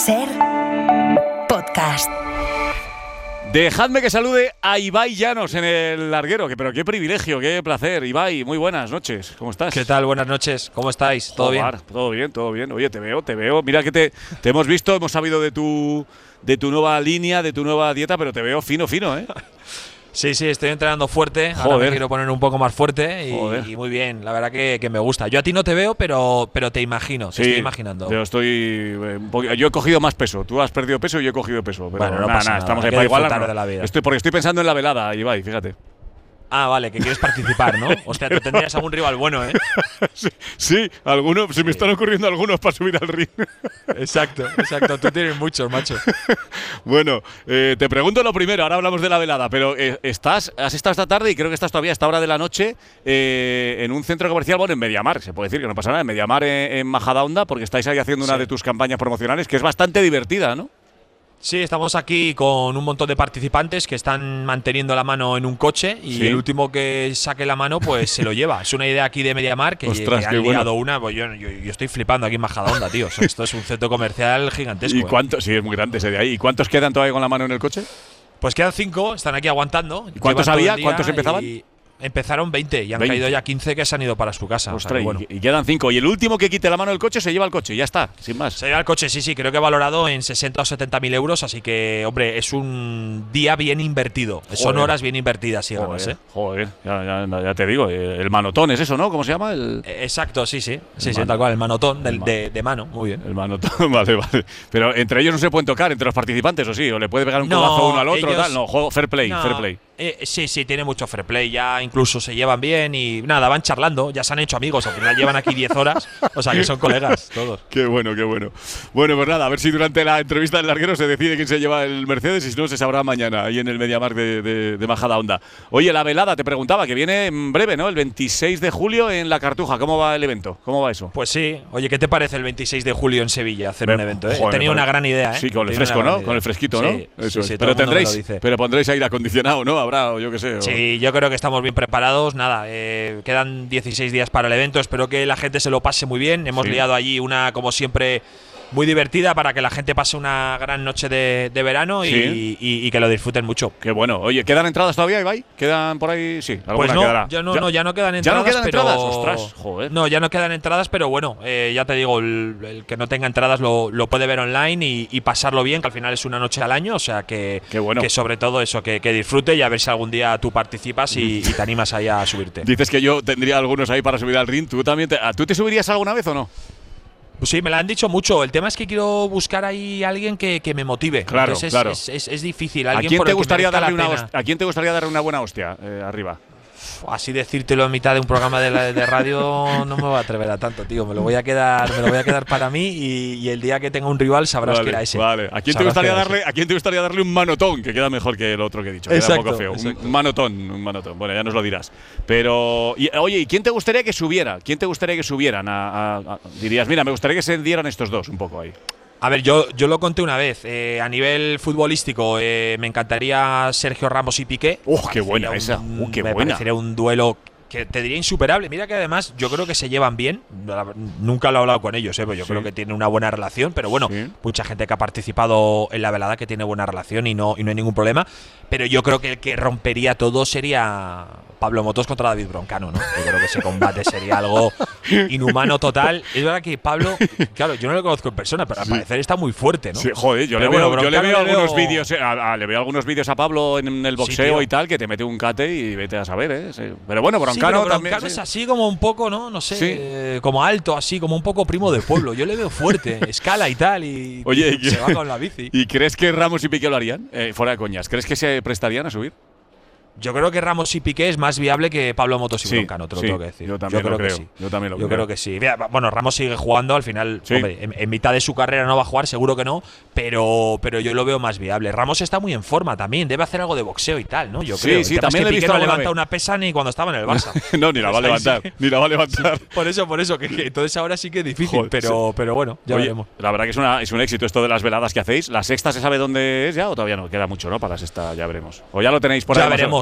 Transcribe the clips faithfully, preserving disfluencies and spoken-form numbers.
Ser podcast. Dejadme que salude a Ibai Llanos en el larguero, que pero qué privilegio, qué placer. Ibai, muy buenas noches, ¿cómo estás? ¿Qué tal? Buenas noches, ¿cómo estáis? ¿Todo Joder, bien? Todo bien, todo bien. Oye, te veo, te veo. Mira que te, te hemos visto, hemos sabido de tu, de tu nueva línea, de tu nueva dieta, pero te veo fino, fino, ¿eh? Sí, sí, estoy entrenando fuerte. Joder. Ahora me quiero poner un poco más fuerte y, y muy bien. La verdad que, que me gusta. Yo a ti no te veo, pero, pero te imagino, Sí, te estoy imaginando. Yo estoy eh, un poco- yo he cogido más peso. Tú has perdido peso y yo he cogido peso. Pero Bueno, no nada, pasa nada, nada, estamos hay ahí que para igualar. disfrutar ¿no? de la vida. Estoy, porque estoy pensando en la velada, Ibai, fíjate. Ah, vale, que quieres participar, ¿no? Hostia, tú tendrías algún rival bueno, ¿eh? sí, sí, algunos, se me están ocurriendo algunos para subir al ring. Exacto, exacto. Tú tienes muchos, macho. Bueno, eh, te pregunto lo primero, ahora hablamos de la velada, pero eh, estás, has estado esta tarde y creo que estás todavía a esta hora de la noche eh, en un centro comercial, bueno, en Mediamar, se puede decir que no pasa nada, en Mediamar en, en Majadahonda, porque estáis ahí haciendo una Sí. de tus campañas promocionales que es bastante divertida, ¿no? Sí, estamos aquí con un montón de participantes que están manteniendo la mano en un coche y Sí. el último que saque la mano pues se lo lleva. Es una idea aquí de Mediamar que, Ostras, que qué han bueno. liado una. Pues yo, yo, yo estoy flipando aquí en Majadahonda, tío. O sea, esto es un centro comercial gigantesco. ¿Y ¿eh? cuántos? Sí, es muy grande ese de ahí. ¿Y cuántos quedan todavía con la mano en el coche? Pues quedan cinco, están aquí aguantando. ¿Y cuántos Llevan todo había? el día ¿Cuántos empezaban? y Empezaron veinte y han veinte. caído ya quince que se han ido para su casa. O sea, Ostras, que bueno. y, y quedan cinco. Y el último que quite la mano del coche se lleva el coche, ya está, sin más. Se lleva el coche, sí, sí, creo que valorado en sesenta o setenta mil euros, así que, hombre, es un día bien invertido. Son Joder. horas bien invertidas, sí, ganas, Joder, ¿eh? joder, ya, ya- ya te digo, eh, el manotón es eso, ¿no? ¿Cómo se llama? El, Eh, Exacto, sí, sí. Sí, sí, mano. tal cual, el manotón del- El ma- de, de mano, muy bien. el manotón, vale, vale. Pero entre ellos no se pueden tocar, entre los participantes, ¿o sí? ¿O le puede pegar un No, codazo uno al otro? ellos- Tal? No, juego fair play, No, fair play. eh, sí, sí, tiene mucho fair play. Ya incluso se llevan bien y nada, van charlando. Ya se han hecho amigos. Al final llevan aquí diez horas. O sea que son colegas todos. Qué bueno, qué bueno. Bueno, pues nada, a ver si durante la entrevista del larguero se decide quién se lleva el Mercedes y si no se sabrá mañana ahí en el Mediamar de, de, de Majadahonda. Oye, la velada, te preguntaba, que viene en breve, ¿no? El veintiséis de julio en La Cartuja. ¿Cómo va el evento? ¿Cómo va eso? Pues sí. Oye, ¿qué te parece el veintiséis de julio en Sevilla hacer un Me- evento? Eh? joder, He tenido me una parece- gran idea, ¿eh? Sí, con el He tenido fresco, una gran ¿no? idea. Con el fresquito, Sí, ¿no? sí, Eso sí, es. sí, todo pero el mundo me lo tendréis, dice. pero pondréis aire acondicionado, ¿no? Habrá, o yo qué sé. o- Sí, yo creo que estamos bien preparados. Nada, eh, quedan dieciséis días para el evento. Espero que la gente se lo pase muy bien. Hemos Sí. liado allí una, como siempre, muy divertida para que la gente pase una gran noche de, de verano y, Sí. y- y que lo disfruten mucho. Qué bueno. Oye, ¿quedan entradas todavía, Ibai? ¿Quedan por ahí? Sí, alguna Pues no, quedará. ya no, no, ya no quedan ¿Ya entradas. no quedan pero entradas? Ostras, joder. No, ya no quedan entradas, pero bueno, eh, ya te digo, el, el que no tenga entradas lo, lo puede ver online y, y pasarlo bien, que al final es una noche al año, o sea que, Qué bueno. que sobre todo eso, que, que disfrute y a ver si algún día tú participas y, y te animas ahí a subirte. Dices que yo tendría algunos ahí para subir al ring. ¿Tú también te, ¿tú te subirías alguna vez o no? Pues sí, me lo han dicho mucho. El tema es que quiero buscar ahí a alguien que, que me motive. Claro, Entonces es, claro. Es, es- es difícil. ¿A Alguien quién, por te el que gustaría merezca darle la una pena. hostia, ¿A quién te gustaría darle una buena hostia eh, arriba? Así decírtelo en mitad de un programa de, la- de radio no me voy a atrever a tanto, tío. Me lo voy a quedar, me lo voy a quedar para mí y, y el día que tenga un rival sabrás Vale, que era ese. Vale. ¿A quién, te Sabrás gustaría que era darle, ¿A quién te gustaría darle un manotón? Que queda mejor que el otro que he dicho. Queda Exacto, un poco feo. Un- exacto. Un manotón, un manotón. Bueno, ya nos lo dirás. Pero, y, oye, ¿y quién te gustaría que subiera? ¿Quién te gustaría que subieran? A, a- a- dirías, mira, me gustaría que se dieran estos dos un poco ahí. A ver, yo, yo lo conté una vez. eh, a nivel futbolístico, eh, me encantaría Sergio Ramos y Piqué. ¡Oh, qué buena Parecería esa! un- ¡Uh, qué me buena! parecería un duelo que te diría insuperable. Mira que además yo creo que se llevan bien. La- Nunca lo he hablado con ellos, ¿eh? Pero yo Sí. creo que tienen una buena relación. Pero bueno, Sí. mucha gente que ha participado en la velada que tiene buena relación y no, y no hay ningún problema. Pero yo creo que el que rompería todo sería Pablo Motos contra David Broncano, ¿no? Yo creo que ese combate sería algo inhumano total. Es verdad que Pablo, claro, yo no lo conozco en persona, pero al Sí. parecer está muy fuerte, ¿no? Sí, joder, yo, le Pero veo, bueno, yo le Broncano veo le algunos veo- vídeos, eh, a- a- le veo algunos vídeos a Pablo en el boxeo tío. y tal, que te mete un cate y vete a saber, ¿eh? Sí. Pero bueno, Sí, Broncano pero también. Broncano sí. es así como un poco, ¿no? No sé, Sí. eh, como alto, así, como un poco primo de pueblo. Yo le veo fuerte, escala y tal, y Oye, ¿y se qué- va con la bici. ¿Y crees que Ramos y Piqué lo harían? Eh, fuera de coñas. ¿Crees que se prestarían a subir? Yo creo que Ramos y Piqué es más viable que Pablo Motos y Sí, Broncano, te lo sí, tengo que decir. yo también creo lo que creo, sí. yo también lo Yo creo. creo que sí. Mira, bueno, Ramos sigue jugando, al final, Sí. hombre, en, en mitad de su carrera no va a jugar, seguro que no, pero, pero yo lo veo más viable. Ramos está muy en forma también, debe hacer algo de boxeo y tal, ¿no? Yo Sí, creo. sí, El tema es también que le he Piqué visto no alguna levanta vez. una pesa ni cuando estaba en el Barça. no, ni la va a Pues ahí sí levantar. Ni la va a levantar. Por eso, por eso, que, que entonces ahora sí que es difícil, Joder, pero, pero bueno, ya Oye, veremos. la verdad que es, una, es un éxito esto de las veladas que hacéis. ¿La sexta se sabe dónde es ya o todavía no? Queda mucho, ¿no? Para la sexta ya veremos. ¿O ya lo tenéis por ahí? Ya más o- veremos.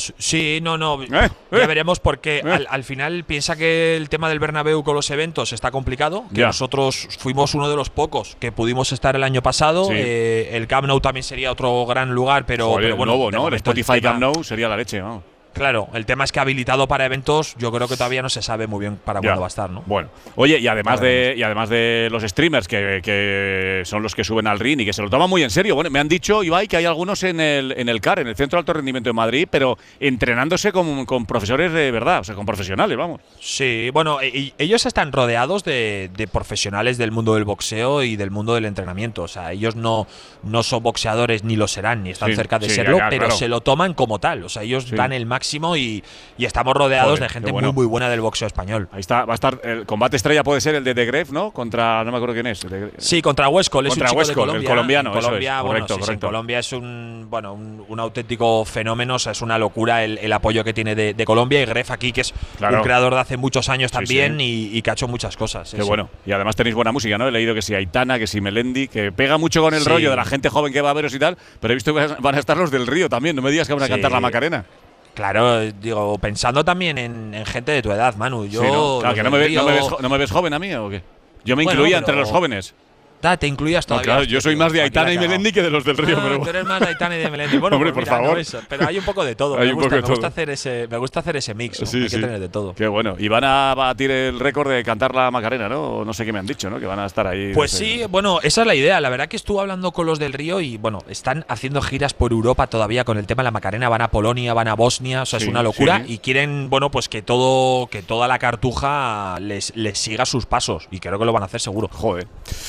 veremos. Sí, no, no. ¿Eh? Ya ¿Eh? veremos porque ¿Eh? al, al final piensa que el tema del Bernabéu con los eventos está complicado. Que Ya. nosotros fuimos uno de los pocos que pudimos estar el año pasado. Sí. Eh, el Camp Nou también sería otro gran lugar, pero, Joder, pero bueno. nuevo, de ¿no? El momento Spotify tema- Camp Nou sería la leche, vamos. Claro, el tema es que habilitado para eventos, yo creo que todavía no se sabe muy bien para Ya. cuándo va a estar, ¿no? Bueno, oye, y además Ya de veremos. y además de los streamers que, que son los que suben al ring y que se lo toman muy en serio. Bueno, me han dicho, Ibai, que hay algunos en el en el C A R, en el Centro de Alto Rendimiento de Madrid, pero entrenándose con, con profesores de verdad, o sea, con profesionales, vamos. Sí, bueno, e- e- ellos están rodeados de, de profesionales del mundo del boxeo y del mundo del entrenamiento. O sea, ellos no, no son boxeadores ni lo serán, ni están Sí, cerca de sí, serlo, ya, ya, pero claro. se lo toman como tal. O sea, ellos Sí. dan el máximo y, y estamos rodeados Joder, de gente qué bueno. muy, muy buena del boxeo español. Ahí está, va a estar el combate estrella puede ser el de The Gref, ¿no? Contra no me acuerdo quién es. De- Sí, contra Huesco, es Contra un chico Huesco, de el Colombia. colombiano, En eso es, Colombia, bueno, correcto, sí, sí, en correcto. Colombia es un bueno un, un auténtico fenómeno, o sea, es una locura el, el apoyo que tiene de, de Colombia y Gref aquí, que es Claro. un creador de hace muchos años Sí, también sí. Y, y que ha hecho muchas cosas. sí, Qué sí. bueno. Y además tenéis buena música, ¿no? He leído que si Aitana, que si Melendi, que pega mucho con el Sí. rollo de la gente joven que va a veros y tal, pero he visto que van a estar los del Río también. No me digas que van a Sí. cantar la Macarena. Claro, digo, pensando también en, en gente de tu edad, Manu. Yo, Sí, ¿no? Claro, los que no me, del ves, no, me Río- ves, jo- ¿no me ves joven a mí o qué? Yo me Bueno, incluía pero- entre los jóvenes. Da, te incluías No, todavía. claro, yo soy tío, más de aquí Aitana la y he cagado. Melendi que de los del Río, Ah, pero tú eres más de Aitana y de Melendi. Bueno, Hombre, pues por mira, no favor. es- pero hay un poco de todo. Hay me un gusta, poco de me gusta todo. hacer ese, me gusta hacer ese mix. ¿no? Sí, hay sí. que tener de todo. Qué bueno. Y van a batir el récord de cantar la Macarena, ¿no? No sé qué me han dicho, ¿no? Que van a estar ahí. Pues no sé. sí, bueno, esa es la idea. La verdad que estuve hablando con los del Río y bueno, están haciendo giras por Europa todavía con el tema de la Macarena. Van a Polonia, van a Bosnia, o sea, Sí, es una locura. sí. Y quieren, bueno, pues que todo, que toda la cartuja les, les siga sus pasos. Y creo que lo van a hacer seguro. Joder.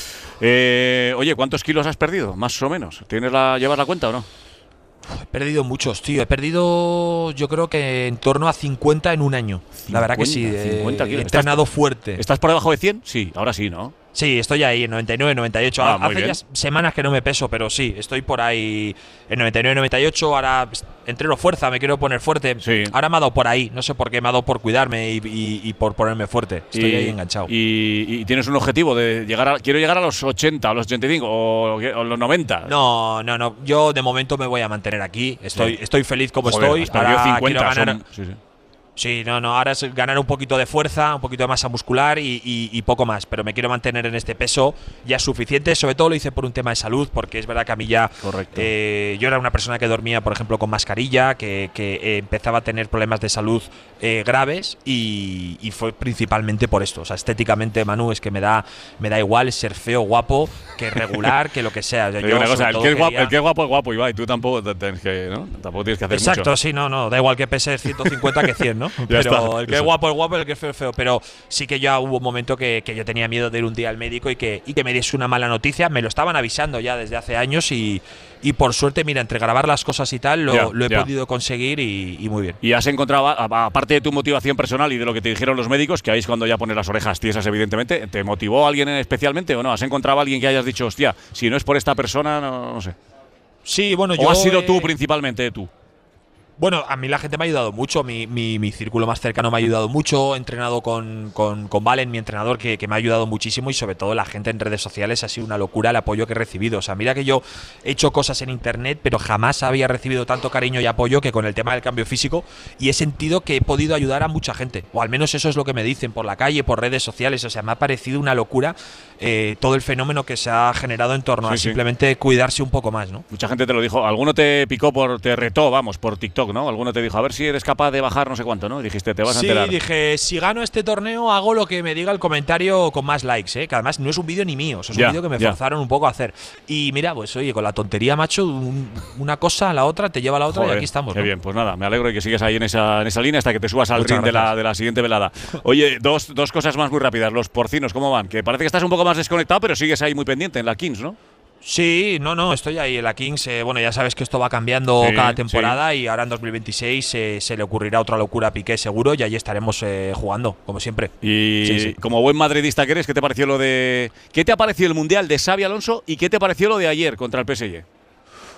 Eh, oye, ¿cuántos kilos has perdido? Más o menos. ¿Tienes la, ¿Llevas la cuenta o no? He perdido muchos, tío. He perdido, yo creo que en torno a cincuenta en un año. La verdad que sí. cincuenta, eh, cincuenta kilos. He entrenado fuerte. ¿Estás por debajo de cien? Sí, ahora sí, ¿no? Sí, estoy ahí en noventa y nueve, noventa y ocho. Ah, muy Hace bien. ya semanas que no me peso, pero sí, estoy por ahí en noventa y nueve, noventa y ocho. Ahora entreno fuerza, me quiero poner fuerte. Sí. Ahora me ha dado por ahí. No sé por qué, me ha dado por cuidarme y, y- y por ponerme fuerte. Estoy Y- ahí enganchado. Y, y tienes un objetivo de llegar a. Quiero llegar a los ochenta, a los ochenta y cinco o, o los noventa. No, no, no. Yo de momento me voy a mantener aquí. Estoy, Sí. estoy feliz como Joder, estoy. has perdido Ahora cincuenta. quiero ganar. son- sí, sí. Sí, no, no, ahora es ganar un poquito de fuerza, un poquito de masa muscular y, y- y poco más, pero me quiero mantener en este peso ya suficiente, sobre todo lo hice por un tema de salud, porque es verdad que a mí ya, Correcto. eh, yo era una persona que dormía, por ejemplo, con mascarilla, que, que, eh, empezaba a tener problemas de salud eh, graves y, y fue principalmente por esto, o sea, estéticamente, Manu, es que me da, me da igual ser feo, guapo, que regular, que lo que sea. Te Yo, digo una cosa, sobre el todo que, es guapo, quería- el que es guapo es guapo, Ibai. Tú tampoco te- tienes que, ¿no? Tampoco tienes que hacer Exacto, mucho. sí, no, no, da igual que pese ciento cincuenta que cien, ¿no? Ya Pero está, el que eso. es guapo es guapo, el que es feo es feo. Pero sí que ya hubo un momento que, que yo tenía miedo de ir un día al médico y que, y que me diese una mala noticia. Me lo estaban avisando ya desde hace años y, y por suerte, mira, entre grabar las cosas y tal, lo, Ya, lo he ya. podido conseguir y, y muy bien. Y has encontrado, a- a- aparte de tu motivación personal y de lo que te dijeron los médicos, que ahí es cuando ya pones las orejas tiesas, evidentemente, ¿te motivó alguien especialmente o no? ¿Has encontrado a alguien que hayas dicho, hostia, si no es por esta persona, no, no sé? Sí, bueno, ¿O yo. has sido eh, tú principalmente, tú? Bueno, a mí la gente me ha ayudado mucho, mi, mi, mi círculo más cercano me ha ayudado mucho, he entrenado con, con, con Valen, mi entrenador, que, que me ha ayudado muchísimo y sobre todo la gente en redes sociales ha sido una locura el apoyo que he recibido. O sea, mira que yo he hecho cosas en internet, pero jamás había recibido tanto cariño y apoyo que con el tema del cambio físico y he sentido que he podido ayudar a mucha gente, o al menos eso es lo que me dicen por la calle, por redes sociales. O sea, me ha parecido una locura eh, todo el fenómeno que se ha generado en torno Sí, a sí. simplemente cuidarse un poco más, ¿no? Mucha gente te lo dijo. Alguno te picó, por te retó, vamos, por TikTok, ¿no? Alguno te dijo, a ver si eres capaz de bajar no sé cuánto, ¿no? Y dijiste, te vas a Sí, enterar. dije, si gano este torneo hago lo que me diga el comentario con más likes, ¿eh? Que además no es un vídeo ni mío, es Ya, un vídeo que me ya. forzaron un poco a hacer. Y mira, pues oye, con la tontería, macho, un- una cosa a la otra te lleva a la otra Joder, y aquí estamos. Qué ¿no? bien, pues nada, me alegro de que sigas ahí en esa, en esa línea hasta que te subas al Muchas ring de la, gracias. de la siguiente velada. Oye, dos, dos cosas más muy rápidas. Los porcinos, ¿cómo van? Que parece que estás un poco más desconectado, pero sigues ahí muy pendiente en la Kings, ¿no? Sí, no, no, estoy ahí en la Kings. eh, bueno, ya sabes que esto va cambiando Sí, cada temporada y ahora en dos mil veintiséis eh, se le ocurrirá otra locura a Piqué seguro y allí estaremos eh, jugando, como siempre. Y Sí, sí. como buen madridista que eres, ¿qué te pareció lo de. ¿Qué te ha parecido el Mundial de Xavi Alonso y qué te pareció lo de ayer contra el P S G?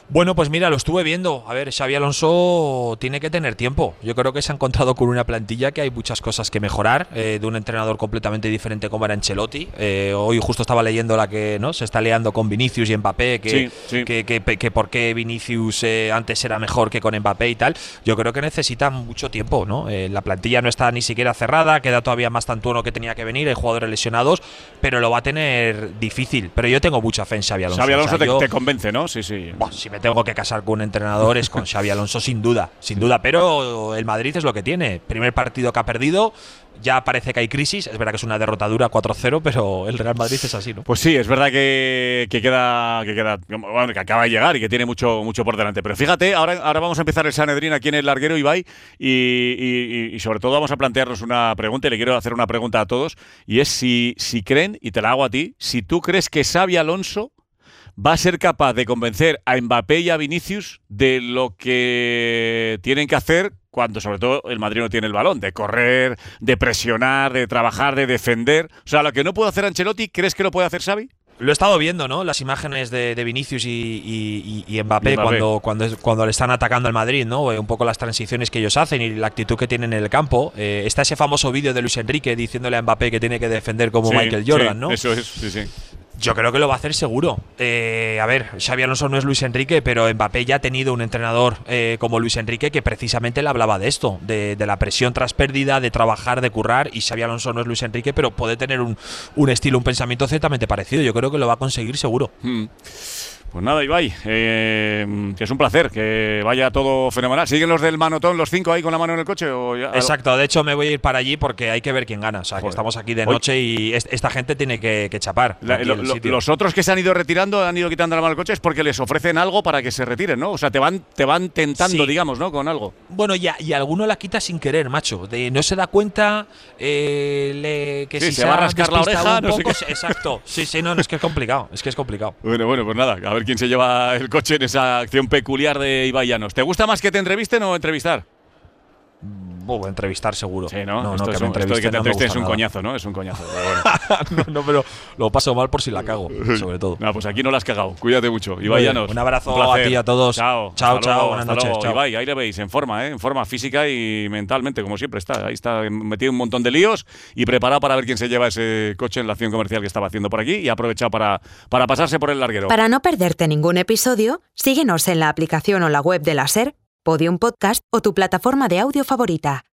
Bueno, pues mira, lo estuve viendo. A ver, Xabi Alonso tiene que tener tiempo. Yo creo que se ha encontrado con una plantilla que hay muchas cosas que mejorar, eh, de un entrenador completamente diferente como era Ancelotti. Eh, hoy justo estaba leyendo la que no se está liando con Vinicius y Mbappé, que, sí, sí. que, que, que, que por qué Vinicius eh, antes era mejor que con Mbappé y tal. Yo creo que necesita mucho tiempo, ¿no? Eh, la plantilla no está ni siquiera cerrada, queda todavía más tantuono que tenía que venir, hay jugadores lesionados, pero lo va a tener difícil. Pero yo tengo mucha fe en Xabi Alonso. Xabi Alonso o sea, te, yo, te convence, ¿no? Sí, sí. Bueno, si me tengo que casar con un entrenador es con Xabi Alonso, sin duda, sin duda. Pero el Madrid es lo que tiene. Primer partido que ha perdido, ya parece que hay crisis. Es verdad que es una derrotadura cuatro cero, pero el Real Madrid es así, ¿no? Pues sí, es verdad que, que queda, que queda, bueno, que acaba de llegar y que tiene mucho, mucho por delante. Pero fíjate, ahora, ahora vamos a empezar el Sanedrín aquí en el larguero, Ibai, y, y, y sobre todo vamos a plantearnos una pregunta, y le quiero hacer una pregunta a todos, y es si, si creen, y te la hago a ti, si tú crees que Xabi Alonso va a ser capaz de convencer a Mbappé y a Vinicius de lo que tienen que hacer cuando sobre todo el Madrid no tiene el balón, de correr, de presionar, de trabajar, de defender. O sea, lo que no puede hacer Ancelotti, ¿crees que lo puede hacer Xavi? Lo he estado viendo, ¿no? Las imágenes de, de Vinicius y, y, y, Mbappé, y Mbappé cuando, cuando, cuando le están atacando al Madrid, ¿no? Un poco las transiciones que ellos hacen y la actitud que tienen en el campo. Eh, está ese famoso vídeo de Luis Enrique diciéndole a Mbappé que tiene que defender como sí, Michael Jordan, sí, ¿no? Eso es, sí, sí. Yo creo que lo va a hacer seguro. Eh, a ver, Xabi Alonso no es Luis Enrique, pero Mbappé ya ha tenido un entrenador eh, como Luis Enrique que precisamente le hablaba de esto, de, de la presión tras pérdida, de trabajar, de currar, y Xabi Alonso no es Luis Enrique, pero puede tener un, un estilo, un pensamiento ciertamente parecido. Yo creo que lo va a conseguir seguro. Hmm. Pues nada, Ibai, eh, que es un placer, que vaya todo fenomenal. ¿Siguen los del manotón, los cinco ahí con la mano en el coche? O ya, Exacto, de hecho me voy a ir para allí porque hay que ver quién gana. O sea, Joder. que estamos aquí de noche Hoy, y est esta gente tiene que, que chapar. La, lo, lo, los otros que se han ido retirando, han ido quitando la mano del coche, es porque les ofrecen algo para que se retiren, ¿no? O sea, te van, te van tentando, sí. digamos, ¿no? Con algo. Bueno, ya, y alguno la quita sin querer, macho. De no se da cuenta eh, le, que sí, si se, se va a rascar la oreja, un no poco, sé qué. Exacto. Sí, sí, no, no, es que es complicado. Es que es complicado. Bueno, bueno, pues nada, a ver quién se lleva el coche en esa acción peculiar de Ibai Llanos. ¿Te gusta más que te entrevisten o entrevistar? Oh, entrevistar seguro. Sí, ¿no? No, esto no, es que me un, esto de que te no entrevisten es un nada. coñazo, ¿no? Es un coñazo. Pero bueno. no, no, pero lo paso mal por si la cago, sobre todo. No, pues aquí no la has cagado. Cuídate mucho. Ibai Llanos. Un abrazo un a ti y a todos. Chao. Chao, hasta chao. Luego, buenas hasta noches. Luego. Chao. Ibai, ahí le veis, en forma, ¿eh? En forma física y mentalmente, como siempre está. Ahí está metido en un montón de líos y preparado para ver quién se lleva ese coche en la acción comercial que estaba haciendo por aquí y ha aprovechado para, para pasarse por el larguero. Para no perderte ningún episodio, síguenos en la aplicación o la web de la SER, Podium Podcast o tu plataforma de audio favorita.